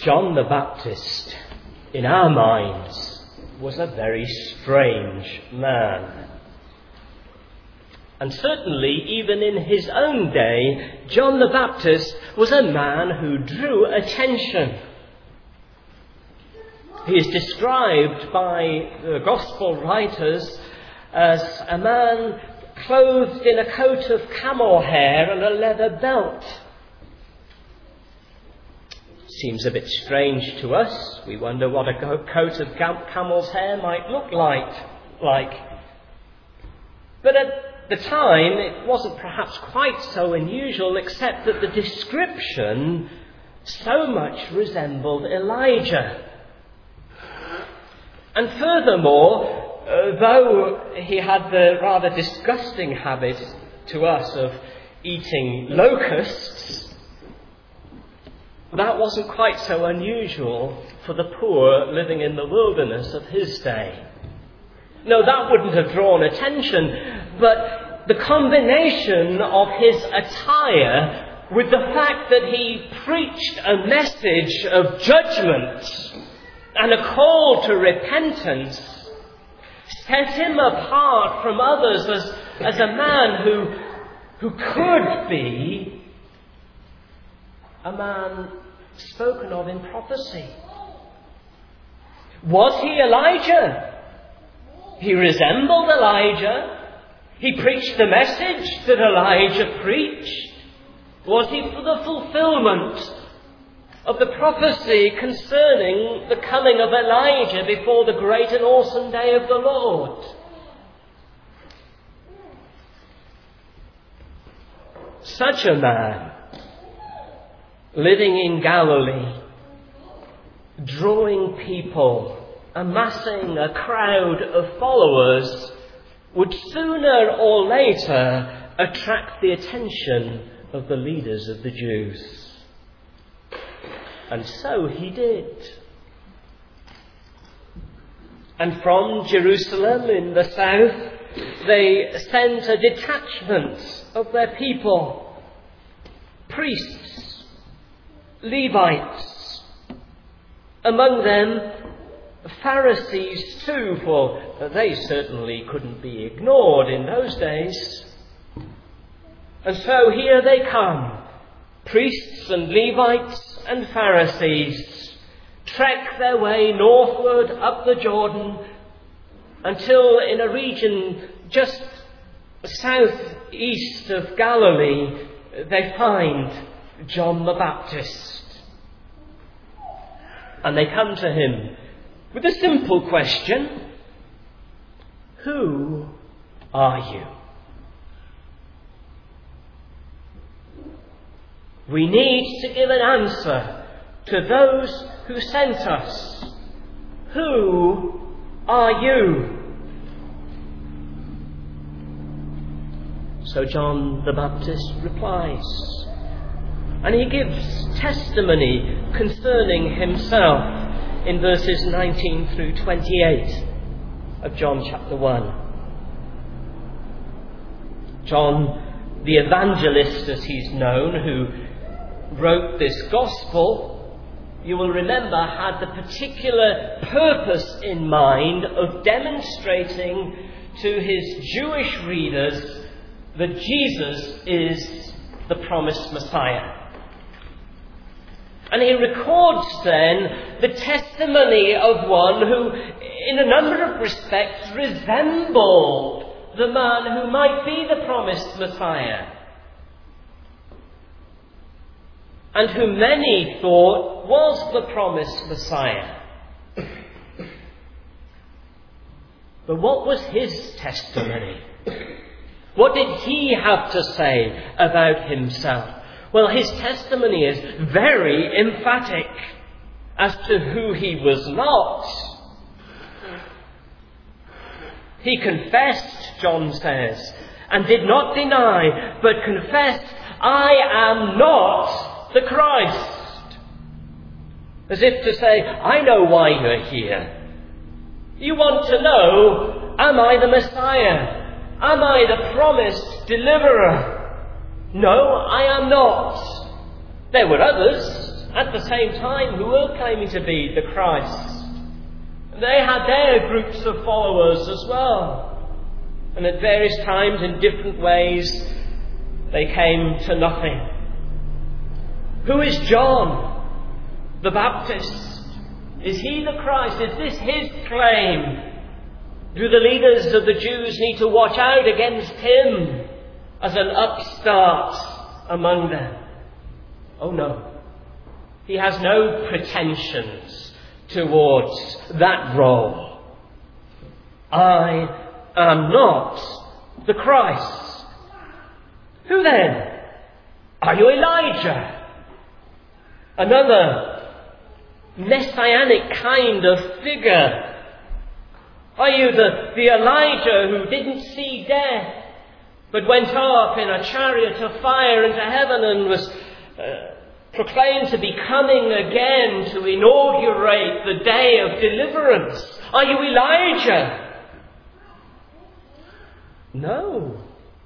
John the Baptist, in our minds, was a very strange man. And certainly, even in his own day, John the Baptist was a man who drew attention. He is described by the Gospel writers as a man clothed in a coat of camel hair and a leather belt. Seems a bit strange to us. We wonder what a coat of camel's hair might look like. But at the time, it wasn't perhaps quite so unusual, except that the description so much resembled Elijah. And furthermore, though he had the rather disgusting habit to us of eating locusts, that wasn't quite so unusual for the poor living in the wilderness of his day. No, that wouldn't have drawn attention, but the combination of his attire with the fact that he preached a message of judgment and a call to repentance set him apart from others as a man who could be a man spoken of in prophecy. Was he Elijah? He resembled Elijah. He preached the message that Elijah preached. Was he for the fulfillment of the prophecy concerning the coming of Elijah before the great and awesome day of the Lord? Such a man, living in Galilee, drawing people, amassing a crowd of followers, would sooner or later attract the attention of the leaders of the Jews. And so he did. And from Jerusalem in the south, they sent a detachment of their people, priests, Levites, among them Pharisees too, for they certainly couldn't be ignored in those days. And so here they come, priests and Levites and Pharisees, trek their way northward up the Jordan until in a region just southeast of Galilee they find John the Baptist. And they come to him with a simple question: who are you? We need to give an answer to those who sent us. Who are you? So John the Baptist replies, and he gives testimony concerning himself in verses 19 through 28 of John chapter 1. John, the evangelist as he's known, who wrote this gospel, you will remember, had the particular purpose in mind of demonstrating to his Jewish readers that Jesus is the promised Messiah. And he records then the testimony of one who, in a number of respects, resembled the man who might be the promised Messiah, and who many thought was the promised Messiah. But what was his testimony? What did he have to say about himself? Well, his testimony is very emphatic as to who he was not. He confessed, John says, and did not deny, but confessed, I am not the Christ. As if to say, I know why you're here. You want to know, am I the Messiah? Am I the promised deliverer? No, I am not. There were others, at the same time who were claiming to be the Christ. They had their groups of followers as well. And at various times, in different ways, they came to nothing. Who is John the Baptist? Is he the Christ? Is this his claim? Do the leaders of the Jews need to watch out against him as an upstart among them? Oh no. He has no pretensions towards that role. I am not the Christ. Who then? Are you Elijah? Another messianic kind of figure? Are you the Elijah who didn't see death, but went up in a chariot of fire into heaven and was proclaimed to be coming again to inaugurate the day of deliverance? Are you Elijah? No.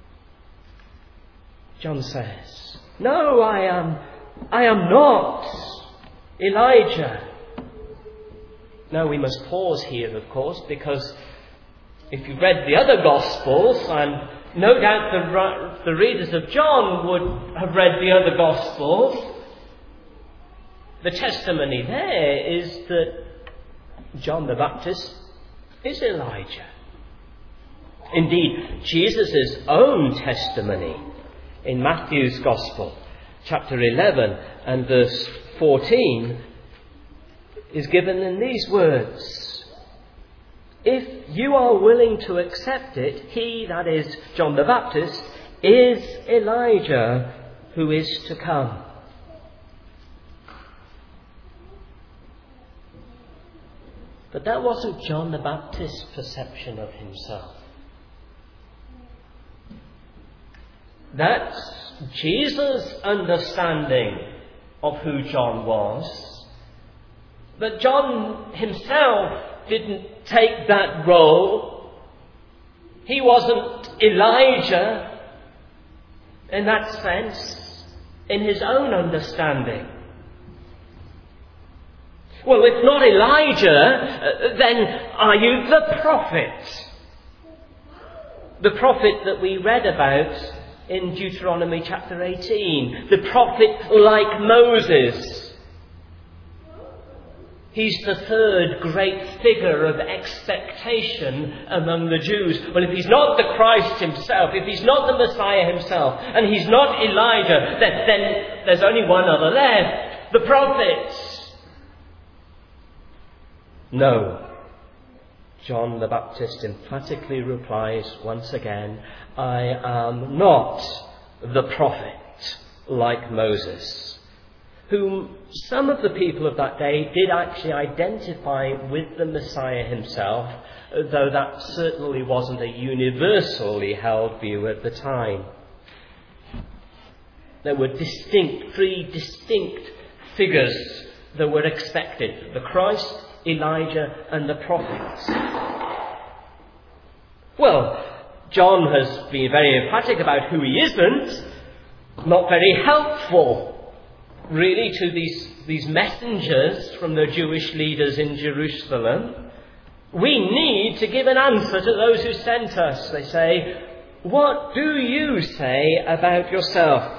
John says, no, I am not Elijah. Now we must pause here, of course, because if you read the other Gospels, and no doubt the readers of John would have read the other Gospels, the testimony there is that John the Baptist is Elijah. Indeed, Jesus' own testimony in Matthew's Gospel, chapter 11 and verse 14, is given in these words. If you are willing to accept it, he, that is John the Baptist, is Elijah who is to come. But that wasn't John the Baptist's perception of himself. That's Jesus' understanding of who John was. But John himself didn't take that role. He wasn't Elijah in that sense, in his own understanding. Well, if not Elijah, then are you the prophet? The prophet that we read about in Deuteronomy chapter 18. The prophet like Moses. He's the third great figure of expectation among the Jews. Well, if he's not the Christ himself, if he's not the Messiah himself, and he's not Elijah, then there's only one other left. The prophets. No. John the Baptist emphatically replies once again, I am not the prophet like Moses, whom some of the people of that day did actually identify with the Messiah himself, though that certainly wasn't a universally held view at the time. There were three distinct figures that were expected: the Christ, Elijah, and the prophets. Well, John has been very emphatic about who he isn't, not very helpful, really, to these messengers from the Jewish leaders in Jerusalem. We need to give an answer to those who sent us. They say, what do you say about yourself?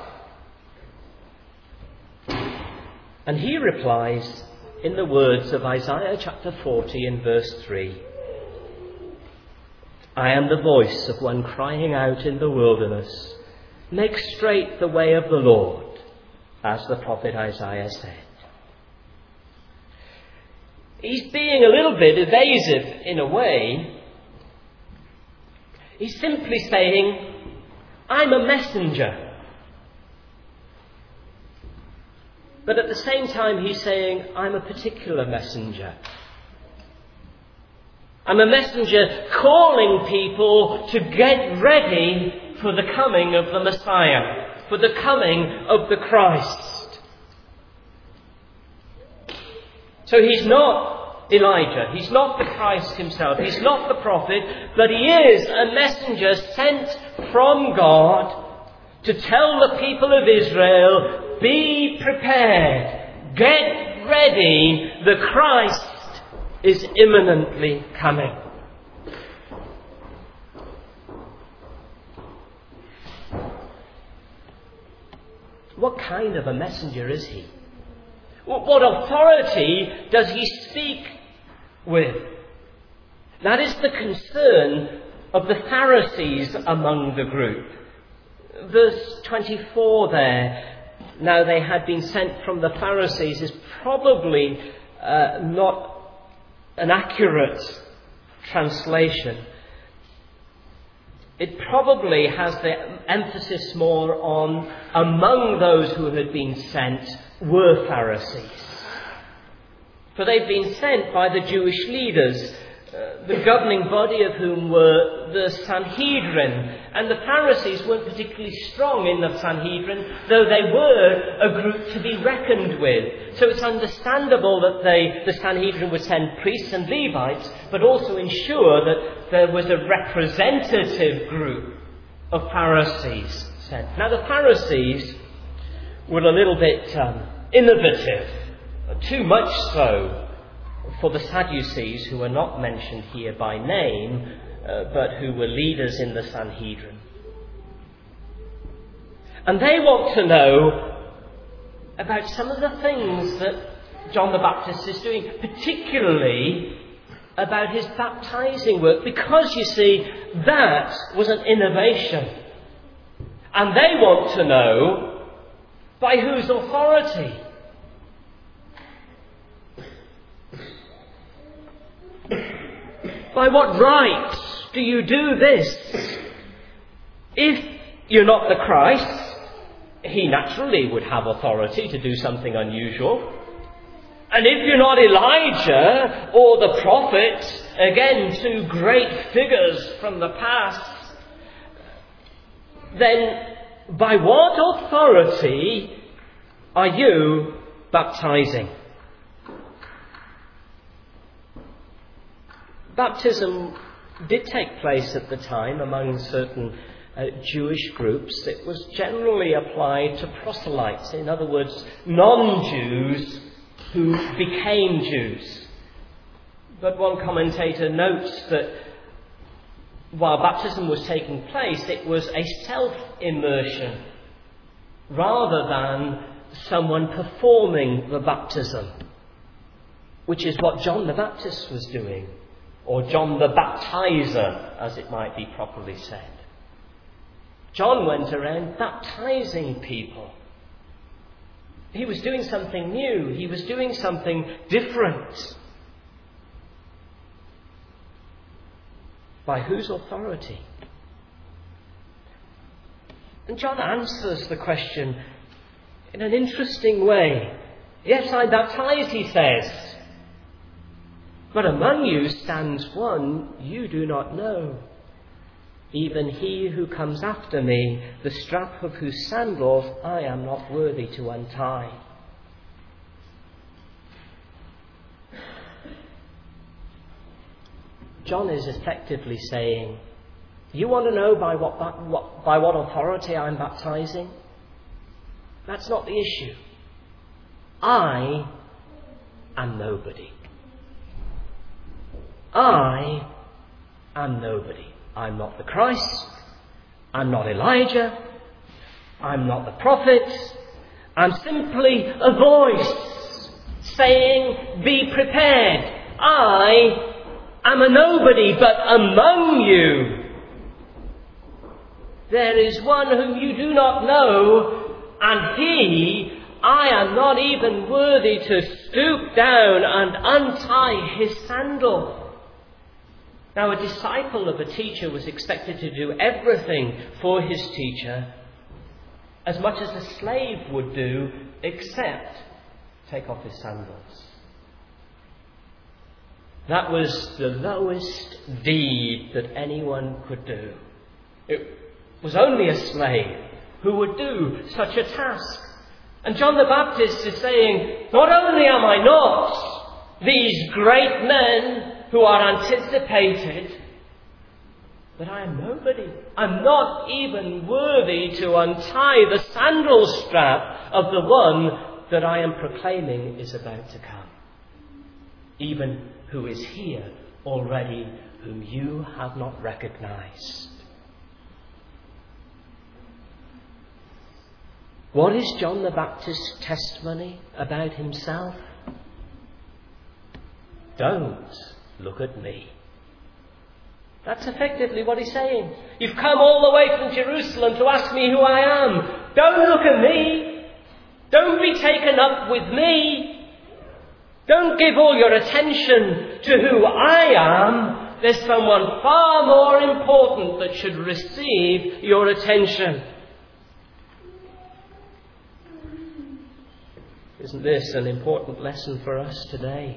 And he replies in the words of Isaiah chapter 40 and verse 3. I am the voice of one crying out in the wilderness, make straight the way of the Lord, as the prophet Isaiah said. He's being a little bit evasive in a way. He's simply saying, I'm a messenger. But at the same time, he's saying, I'm a particular messenger. I'm a messenger calling people to get ready for the coming of the Messiah, for the coming of the Christ. So he's not Elijah, he's not the Christ himself, he's not the prophet, but he is a messenger sent from God to tell the people of Israel, be prepared, get ready, the Christ is imminently coming. What kind of a messenger is he? What authority does he speak with? That is the concern of the Pharisees among the group. Verse 24 there, now they had been sent from the Pharisees, is probably not an accurate translation. It probably has the emphasis more on among those who had been sent were Pharisees. For they'd been sent by the Jewish leaders, the governing body of whom were the Sanhedrin. And the Pharisees weren't particularly strong in the Sanhedrin, though they were a group to be reckoned with. So it's understandable that the Sanhedrin would send priests and Levites, but also ensure that there was a representative group of Pharisees sent. Now the Pharisees were a little bit innovative, too much so for the Sadducees, who are not mentioned here by name, but who were leaders in the Sanhedrin. And they want to know about some of the things that John the Baptist is doing, particularly about his baptizing work, because, you see, that was an innovation. And they want to know by whose authority. By what right do you do this? If you're not the Christ, he naturally would have authority to do something unusual. And if you're not Elijah or the prophet, again, two great figures from the past, then by what authority are you baptizing? Baptism did take place at the time among certain Jewish groups. It was generally applied to proselytes, in other words, non-Jews who became Jews. But one commentator notes that while baptism was taking place, it was a self-immersion rather than someone performing the baptism, which is what John the Baptist was doing. Or John the Baptizer, as it might be properly said. John went around baptizing people. He was doing something new. He was doing something different. By whose authority? And John answers the question in an interesting way. Yes, I baptize, he says. But among you stands one you do not know, even he who comes after me, the strap of whose sandals I am not worthy to untie. John is effectively saying, you want to know by what authority I'm baptizing? That's not the issue. I am nobody. I am nobody. I'm not the Christ. I'm not Elijah. I'm not the prophet. I'm simply a voice saying, be prepared. I am a nobody, but among you there is one whom you do not know, and I am not even worthy to stoop down and untie his sandal. Now, a disciple of a teacher was expected to do everything for his teacher, as much as a slave would do, except take off his sandals. That was the lowest deed that anyone could do. It was only a slave who would do such a task. And John the Baptist is saying, not only am I not these great men who are anticipated, but I am nobody. I'm not even worthy to untie the sandal strap of the one that I am proclaiming is about to come, even who is here already, whom you have not recognized. What is John the Baptist's testimony about himself? Don't look at me. That's effectively what he's saying. You've come all the way from Jerusalem to ask me who I am. Don't look at me. Don't be taken up with me. Don't give all your attention to who I am. There's someone far more important that should receive your attention. Isn't this an important lesson for us today?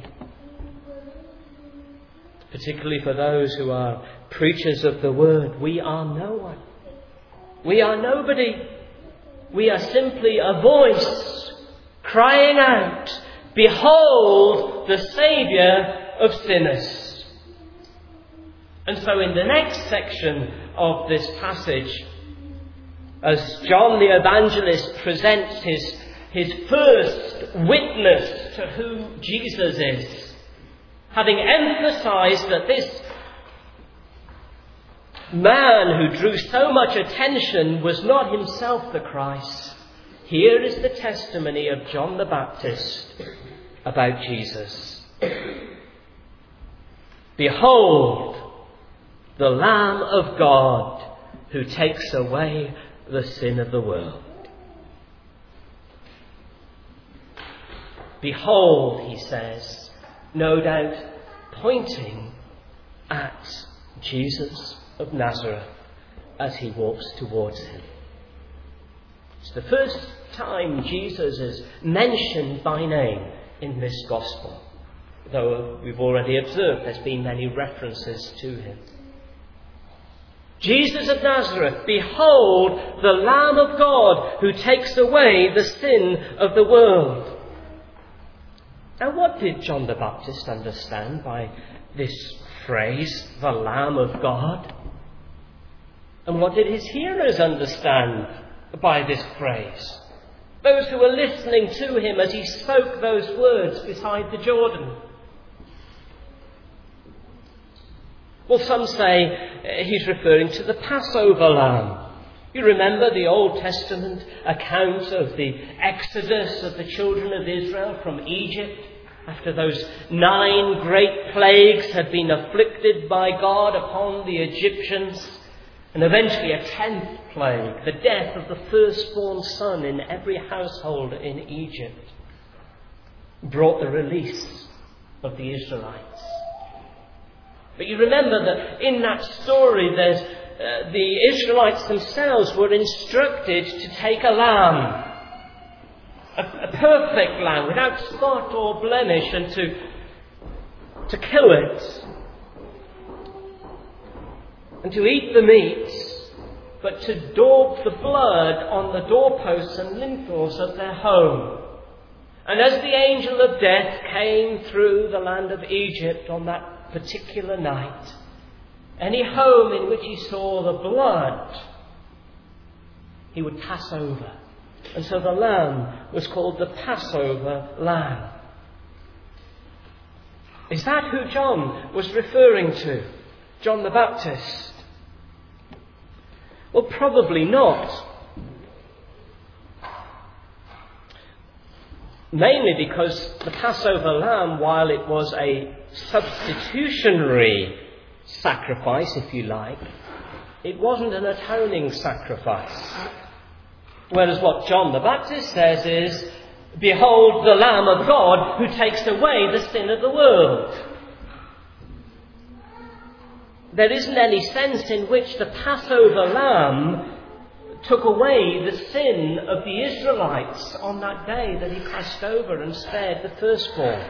Particularly for those who are preachers of the word. We are no one. We are nobody. We are simply a voice crying out, "Behold the Saviour of sinners." And so in the next section of this passage, as John the Evangelist presents his first witness to who Jesus is, having emphasized that this man who drew so much attention was not himself the Christ, here is the testimony of John the Baptist about Jesus. Behold, the Lamb of God who takes away the sin of the world. Behold, he says, no doubt pointing at Jesus of Nazareth as he walks towards him. It's the first time Jesus is mentioned by name in this gospel, though we've already observed there's been many references to him. Jesus of Nazareth, behold the Lamb of God who takes away the sin of the world. Now, what did John the Baptist understand by this phrase, the Lamb of God? And what did his hearers understand by this phrase? Those who were listening to him as he spoke those words beside the Jordan. Well, some say he's referring to the Passover lamb. You remember the Old Testament account of the exodus of the children of Israel from Egypt after those 9 great plagues had been afflicted by God upon the Egyptians, and eventually a 10th plague, the death of the firstborn son in every household in Egypt, brought the release of the Israelites. But you remember that in that story there's the Israelites themselves were instructed to take a lamb, a perfect lamb without spot or blemish, and to kill it and to eat the meat, but to daub the blood on the doorposts and lintels of their home. And as the angel of death came through the land of Egypt on that particular night, any home in which he saw the blood, he would pass over. And so the lamb was called the Passover lamb. Is that who John was referring to? John the Baptist? Well, probably not. Mainly because the Passover lamb, while it was a substitutionary sacrifice, if you like, it wasn't an atoning sacrifice. Whereas what John the Baptist says is, behold the Lamb of God who takes away the sin of the world. There isn't any sense in which the Passover lamb took away the sin of the Israelites on that day that he passed over and spared the firstborn.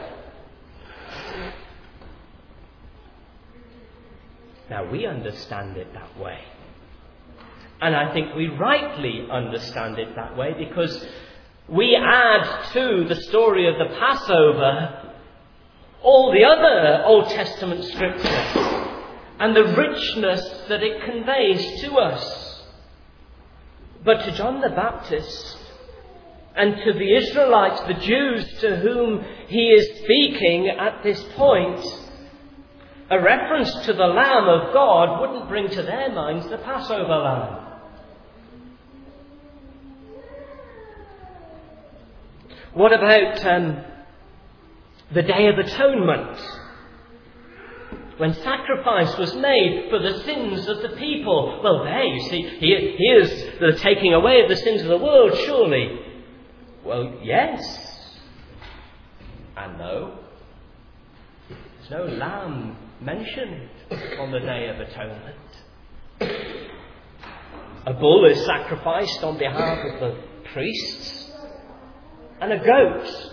Now, we understand it that way. And I think we rightly understand it that way, because we add to the story of the Passover all the other Old Testament scriptures and the richness that it conveys to us. But to John the Baptist, And to the Israelites, the Jews to whom he is speaking at this point, a reference to the Lamb of God wouldn't bring to their minds the Passover lamb. What about the Day of Atonement, when sacrifice was made for the sins of the people? Well, there you see, here's the taking away of the sins of the world, surely. Well, yes and no. There's no lamb mentioned on the Day of Atonement. A bull is sacrificed on behalf of the priests, and a goat.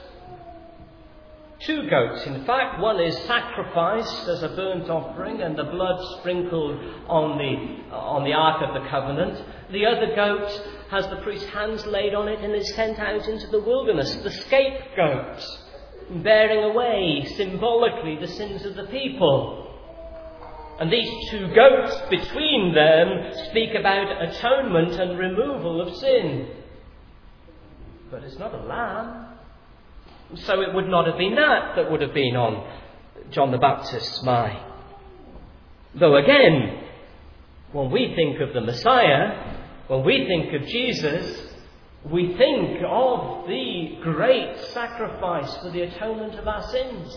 2 goats, in fact. One is sacrificed as a burnt offering and the blood sprinkled on the Ark of the Covenant. The other goat has the priest's hands laid on it and is sent out into the wilderness, the scapegoat, bearing away symbolically the sins of the people. And these 2 goats between them speak about atonement and removal of sin. But it's not a lamb. So it would not have been that would have been on John the Baptist's mind. Though again, when we think of the Messiah, when we think of Jesus, we think of the great sacrifice for the atonement of our sins.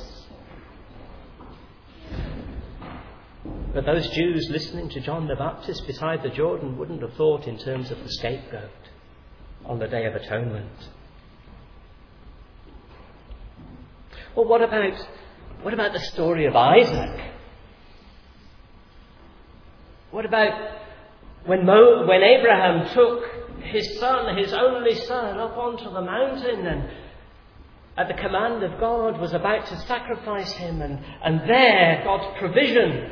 But those Jews listening to John the Baptist beside the Jordan wouldn't have thought in terms of the scapegoat on the Day of Atonement. Well, what about the story of Isaac? What about when Abraham took his son, his only son, up onto the mountain and at the command of God was about to sacrifice him, and there God's provision?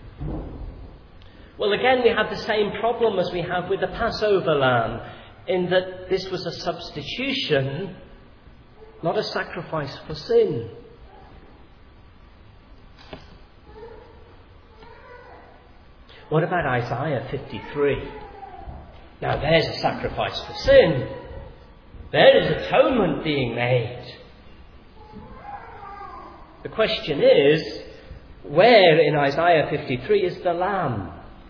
Well, again, we have the same problem as we have with the Passover lamb, in that this was a substitution, not a sacrifice for sin. What about Isaiah 53? Now there's a sacrifice for sin. There is atonement being made. The question is, where in Isaiah 53 is the lamb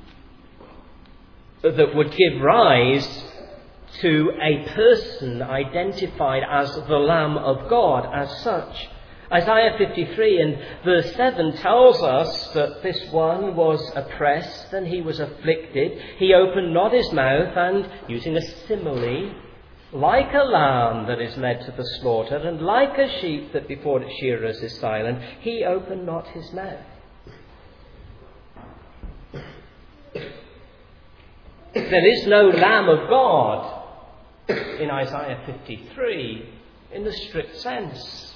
that would give rise to a person identified as the Lamb of God as such? Isaiah 53 in verse 7 tells us that this one was oppressed and he was afflicted. He opened not his mouth, and, using a simile, like a lamb that is led to the slaughter, and like a sheep that before its shearers is silent, he opened not his mouth. There is no Lamb of God in Isaiah 53 in the strict sense.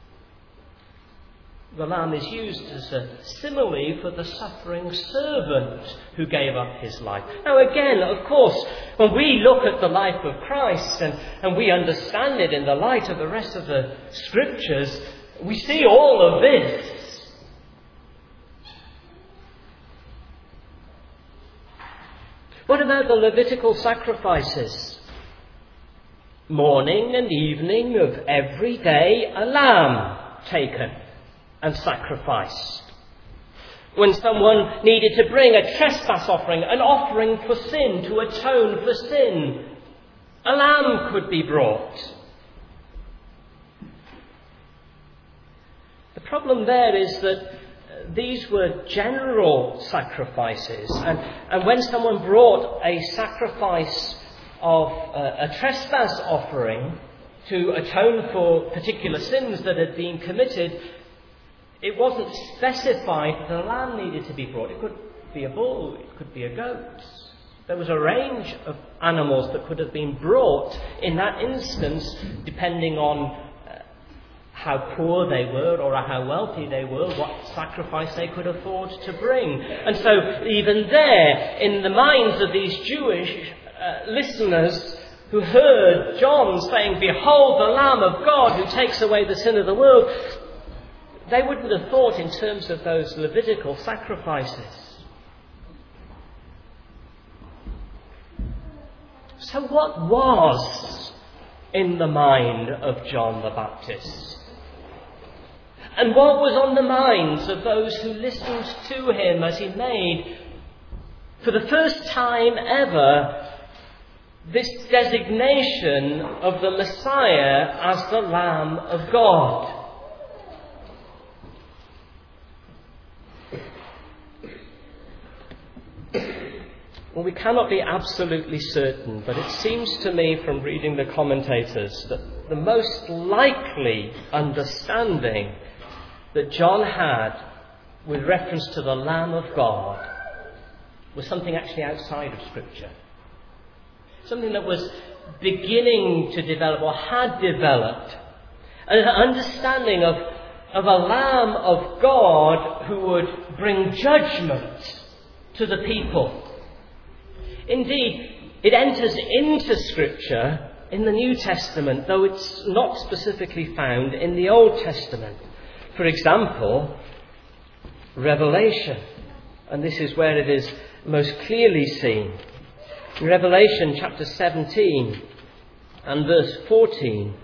The lamb is used as a simile for the suffering servant who gave up his life. Now again, of course, when we look at the life of Christ and we understand it in the light of the rest of the Scriptures, we see all of this. What about the Levitical sacrifices? Morning and evening of every day, a lamb taken and sacrificed. When someone needed to bring a trespass offering, an offering for sin, to atone for sin, a lamb could be brought. The problem there is that these were general sacrifices, and when someone brought a sacrifice of a trespass offering to atone for particular sins that had been committed, it wasn't specified that a lamb needed to be brought. It could be a bull, it could be a goat. There was a range of animals that could have been brought in that instance, depending on how poor they were or how wealthy they were, what sacrifice they could afford to bring. And so even there, in the minds of these Jewish listeners who heard John saying, "Behold the Lamb of God who takes away the sin of the world," they wouldn't have thought in terms of those Levitical sacrifices. So what was in the mind of John the Baptist? And what was on the minds of those who listened to him as he made, for the first time ever, this designation of the Messiah as the Lamb of God? Well, we cannot be absolutely certain, but it seems to me from reading the commentators that the most likely understanding that John had with reference to the Lamb of God was something actually outside of Scripture. Something that was beginning to develop or had developed. An understanding of a Lamb of God who would bring judgment to the people. Indeed, it enters into Scripture in the New Testament, though it's not specifically found in the Old Testament. For example, Revelation. And this is where it is most clearly seen. In Revelation chapter 17 and verse 14,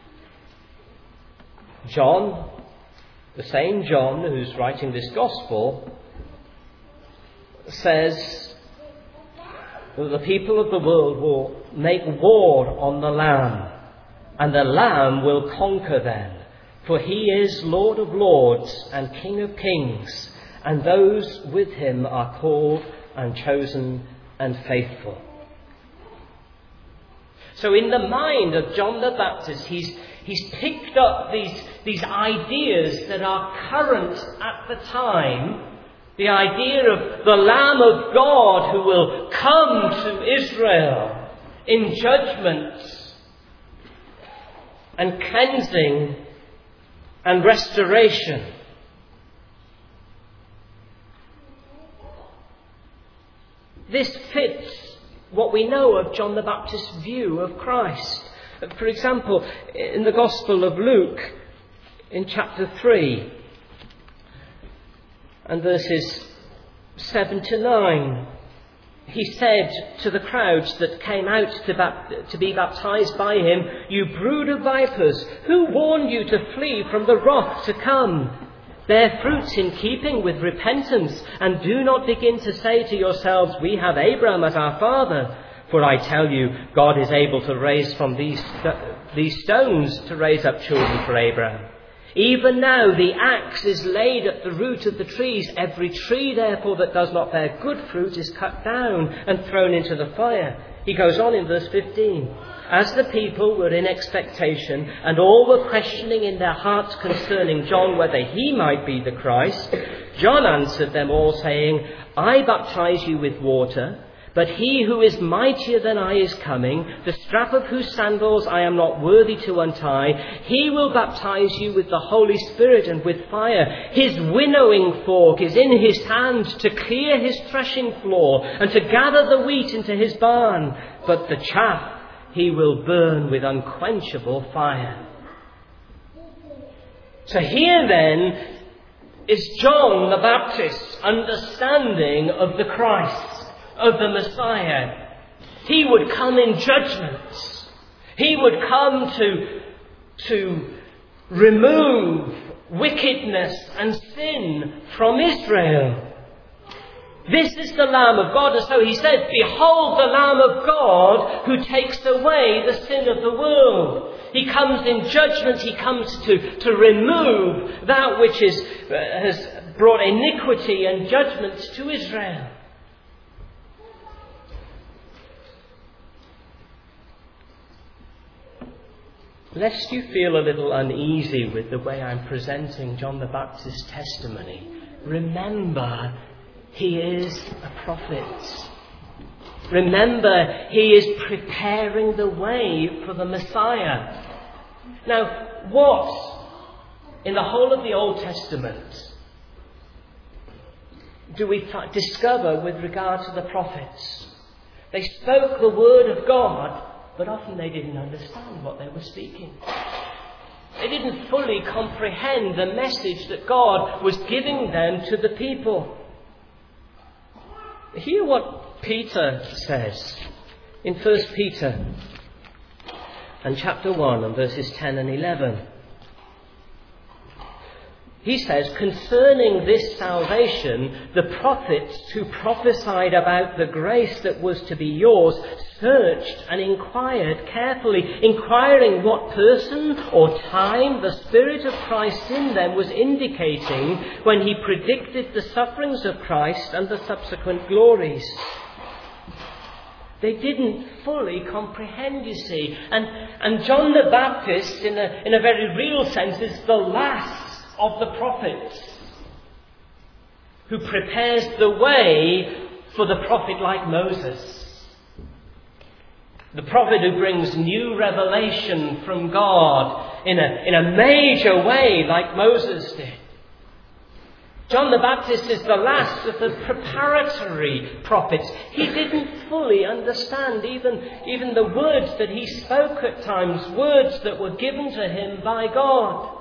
John, the same John who's writing this gospel, says that the people of the world will make war on the Lamb, and the Lamb will conquer them. For he is Lord of lords and King of kings, and those with him are called and chosen and faithful. So in the mind of John the Baptist, he's picked up these ideas that are current at the time. The idea of the Lamb of God who will come to Israel in judgment and cleansing and restoration. This fits what we know of John the Baptist's view of Christ. For example, in the Gospel of Luke, in chapter 3, and verses 7 to 9, he said to the crowds that came out to be baptized by him, "You brood of vipers, who warned you to flee from the wrath to come? Bear fruits in keeping with repentance, and do not begin to say to yourselves, 'We have Abraham as our father.' For I tell you, God is able to raise from these stones to raise up children for Abraham. Even now the axe is laid at the root of the trees. Every tree, therefore, that does not bear good fruit is cut down and thrown into the fire." He goes on in verse 15. As the people were in expectation, and all were questioning in their hearts concerning John whether he might be the Christ, John answered them all, saying, "I baptize you with water, but he who is mightier than I is coming, the strap of whose sandals I am not worthy to untie. He will baptize you with the Holy Spirit and with fire. His winnowing fork is in his hand to clear his threshing floor and to gather the wheat into his barn. But the chaff he will burn with unquenchable fire." So here then is John the Baptist's understanding of the Christ, of the Messiah. He would come in judgment. He would come to remove wickedness and sin from Israel. This is the Lamb of God. And so he said, "Behold the Lamb of God who takes away the sin of the world." He comes in judgment. He comes to remove that which has brought iniquity and judgment to Israel. Lest you feel a little uneasy with the way I'm presenting John the Baptist's testimony, remember he is a prophet. Remember, he is preparing the way for the Messiah. Now, what in the whole of the Old Testament do we discover with regard to the prophets? They spoke the word of God, but often they didn't understand what they were speaking. They didn't fully comprehend the message that God was giving them to the people. Hear what Peter says in 1 Peter. and chapter 1 and verses 10 and 11. He says, concerning this salvation, the prophets who prophesied about the grace that was to be yours searched and inquired carefully, inquiring what person or time the Spirit of Christ in them was indicating when he predicted the sufferings of Christ and the subsequent glories. They didn't fully comprehend, you see. And John the Baptist, in a very real sense, is the last of the prophets who prepares the way for the prophet like Moses. The prophet who brings new revelation from God in a major way like Moses did. John the Baptist is the last of the preparatory prophets. He didn't fully understand even the words that he spoke at times, words that were given to him by God.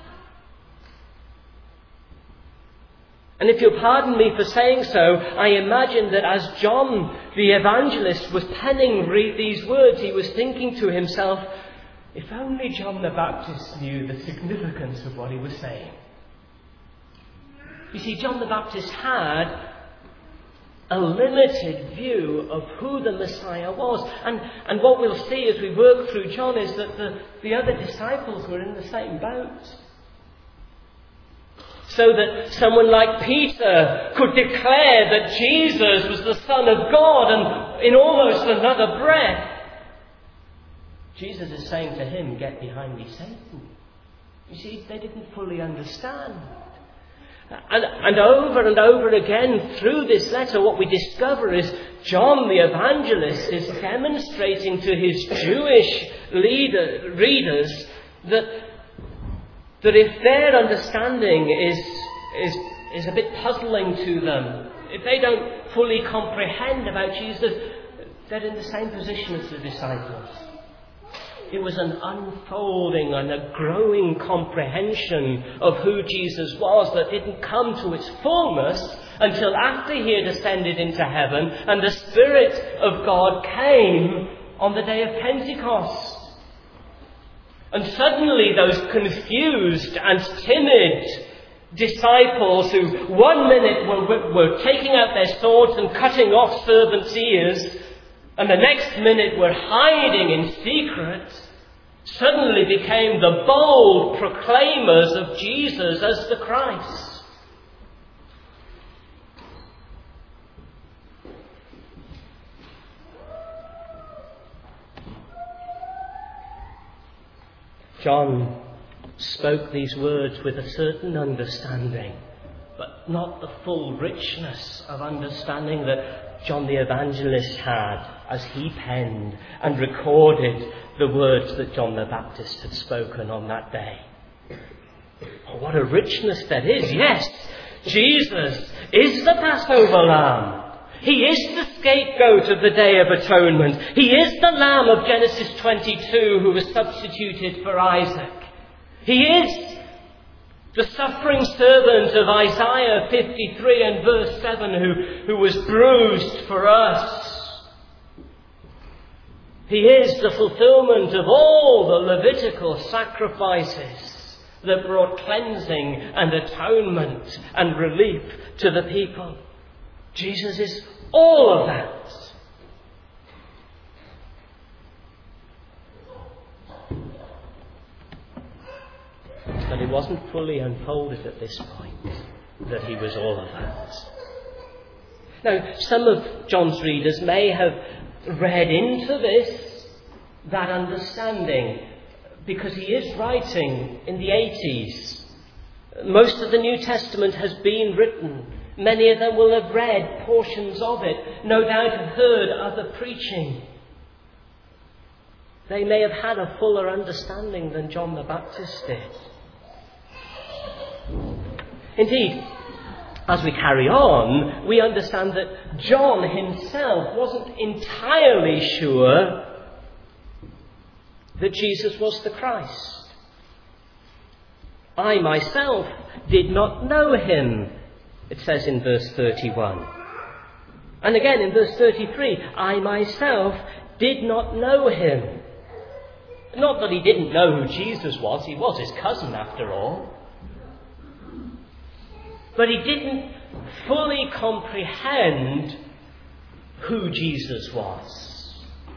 And if you'll pardon me for saying so, I imagine that as John the evangelist was penning these words, he was thinking to himself, if only John the Baptist knew the significance of what he was saying. You see, John the Baptist had a limited view of who the Messiah was. And what we'll see as we work through John is that the other disciples were in the same boat. So that someone like Peter could declare that Jesus was the Son of God, and in almost another breath, Jesus is saying to him, "Get behind me, Satan." You see, they didn't fully understand. And over again through this letter, what we discover is John the evangelist is demonstrating to his Jewish readers that if their understanding is a bit puzzling to them, if they don't fully comprehend about Jesus, they're in the same position as the disciples. It was an unfolding and a growing comprehension of who Jesus was that didn't come to its fullness until after he had ascended into heaven and the Spirit of God came on the day of Pentecost. And suddenly those confused and timid disciples who one minute were taking out their swords and cutting off servants' ears, and the next minute were hiding in secret, suddenly became the bold proclaimers of Jesus as the Christ. John spoke these words with a certain understanding, but not the full richness of understanding that John the Evangelist had as he penned and recorded the words that John the Baptist had spoken on that day. Oh, what a richness that is. Yes, Jesus is the Passover Lamb. He is the scapegoat of the Day of Atonement. He is the Lamb of Genesis 22 who was substituted for Isaac. He is the suffering servant of Isaiah 53 and verse 7 who was bruised for us. He is the fulfillment of all the Levitical sacrifices that brought cleansing and atonement and relief to the people. Jesus is all of that. But it wasn't fully unfolded at this point that he was all of that. Now, some of John's readers may have read into this that understanding because he is writing in the 80s. Most of the New Testament has been written. Many of them will have read portions of it, no doubt have heard other preaching. They may have had a fuller understanding than John the Baptist did. Indeed, as we carry on, we understand that John himself wasn't entirely sure that Jesus was the Christ. I myself did not know him, it says in verse 31. And again in verse 33, I myself did not know him. Not that he didn't know who Jesus was. He was his cousin after all. But he didn't fully comprehend who Jesus was.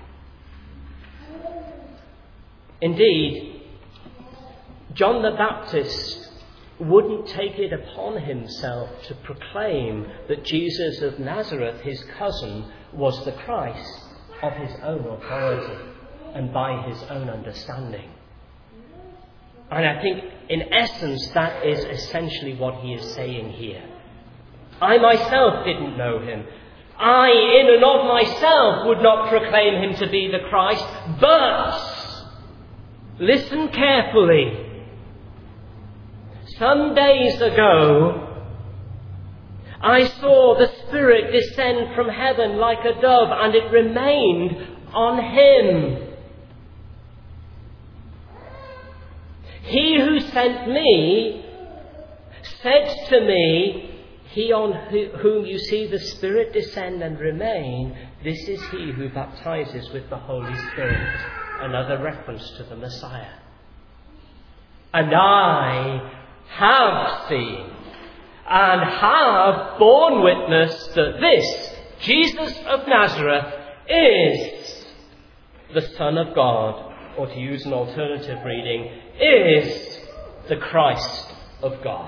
Indeed, John the Baptist wouldn't take it upon himself to proclaim that Jesus of Nazareth, his cousin, was the Christ of his own authority and by his own understanding. And I think, in essence, that is essentially what he is saying here. I myself didn't know him. I, in and of myself, would not proclaim him to be the Christ. But, listen carefully. Some days ago, I saw the Spirit descend from heaven like a dove, and it remained on him. He who sent me said to me, he on whom you see the Spirit descend and remain, this is he who baptizes with the Holy Spirit. Another reference to the Messiah. And I have seen and have borne witness that this, Jesus of Nazareth, is the Son of God, or to use an alternative reading, is the Christ of God.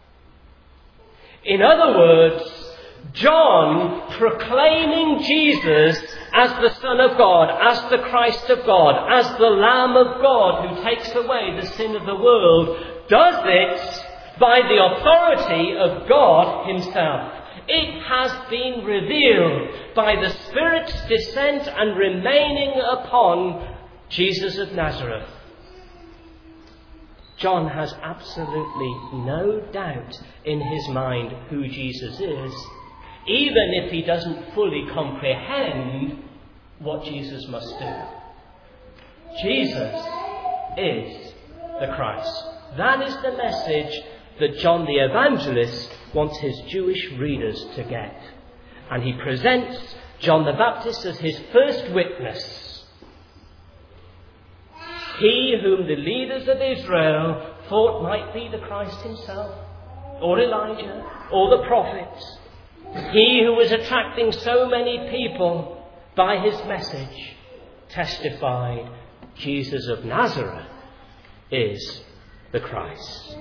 In other words, John proclaiming Jesus as the Son of God, as the Christ of God, as the Lamb of God who takes away the sin of the world, does it by the authority of God himself. It has been revealed by the Spirit's descent and remaining upon Jesus of Nazareth. John has absolutely no doubt in his mind who Jesus is, even if he doesn't fully comprehend what Jesus must do. Jesus is the Christ. That is the message that John the Evangelist wants his Jewish readers to get. And he presents John the Baptist as his first witness. He whom the leaders of Israel thought might be the Christ himself, or Elijah, or the prophets. He who was attracting so many people by his message testified, Jesus of Nazareth is the Christ.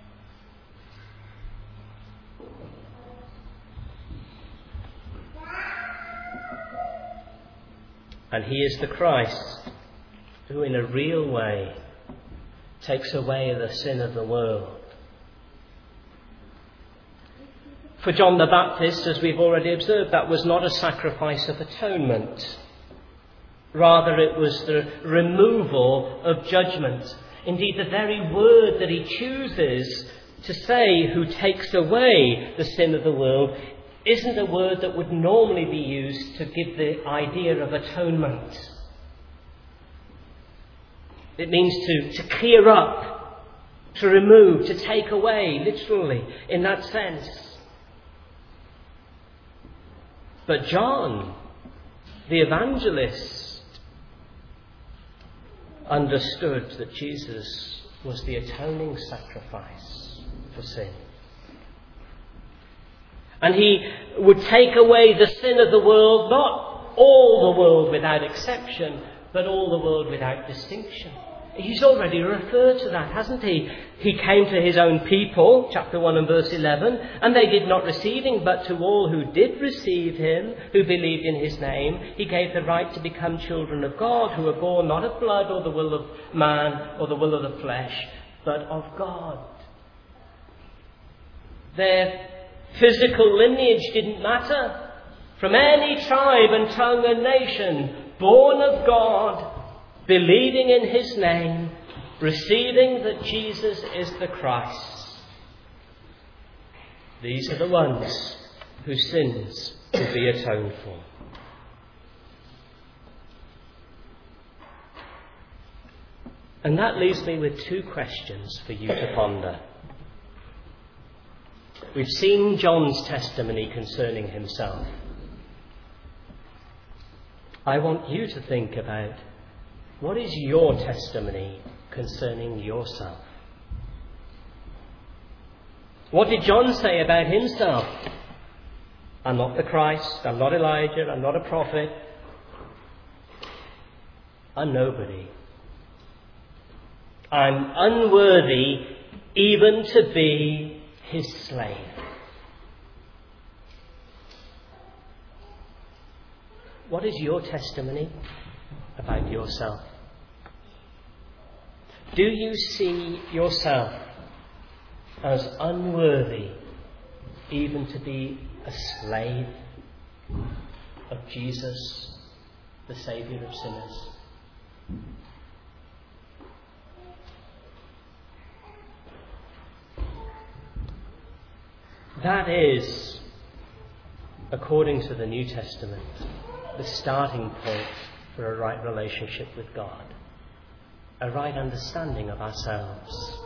And he is the Christ who in a real way takes away the sin of the world. For John the Baptist, as we've already observed, that was not a sacrifice of atonement. Rather, it was the removal of judgment. Indeed, the very word that he chooses to say, who takes away the sin of the world, isn't a word that would normally be used to give the idea of atonement. It means to clear up, to remove, to take away, literally, in that sense. But John, the evangelist, understood that Jesus was the atoning sacrifice for sin. And he would take away the sin of the world, not all the world without exception, but all the world without distinction. He's already referred to that, hasn't he? He came to his own people, chapter 1 and verse 11, and they did not receive him, but to all who did receive him, who believed in his name, he gave the right to become children of God, who were born not of blood or the will of man or the will of the flesh, but of God. Their physical lineage didn't matter. From any tribe and tongue and nation, born of God, believing in his name, receiving that Jesus is the Christ. These are the ones whose sins will be atoned for. And that leaves me with two questions for you to ponder. We've seen John's testimony concerning himself. I want you to think about What is your testimony concerning yourself? What did John say about himself? I'm not the Christ, I'm not Elijah, I'm not a prophet. I'm nobody. I'm unworthy even to be his slave. What is your testimony about yourself? Do you see yourself as unworthy even to be a slave of Jesus, the Saviour of sinners? That is, according to the New Testament, the starting point for a right relationship with God, a right understanding of ourselves,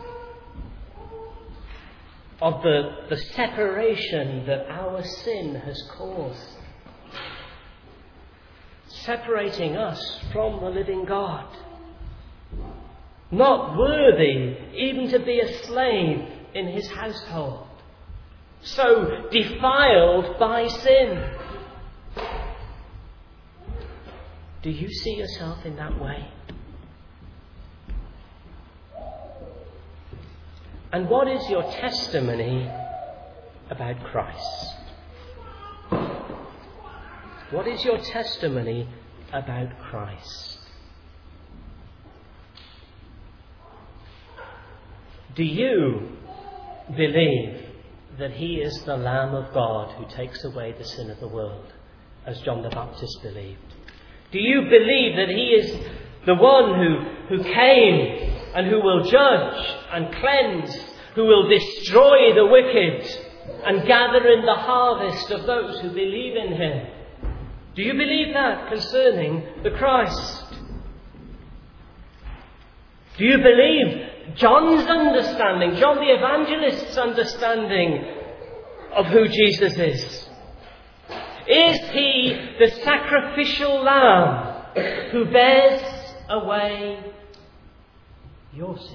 of the separation that our sin has caused, separating us from the living God, not worthy even to be a slave in his household, so defiled by sin. Do you see yourself in that way? And what is your testimony about Christ? What is your testimony about Christ? Do you believe that he is the Lamb of God who takes away the sin of the world, as John the Baptist believed? Do you believe that he is the one who came and who will judge and cleanse, who will destroy the wicked and gather in the harvest of those who believe in him? Do you believe that concerning the Christ? Do you believe John's understanding, John the Evangelist's understanding of who Jesus is? Is he the sacrificial lamb who bears away your sins?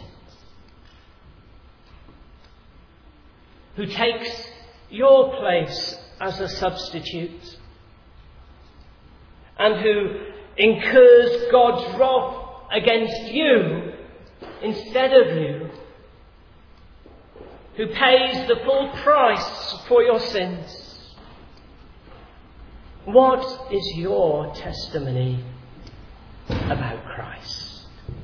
Who takes your place as a substitute? And who incurs God's wrath against you instead of you? Who pays the full price for your sins? What is your testimony about Christ?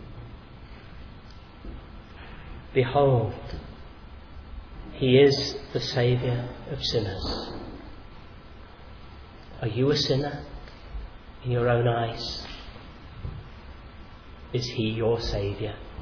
Behold, he is the Saviour of sinners. Are you a sinner in your own eyes? Is he your Saviour?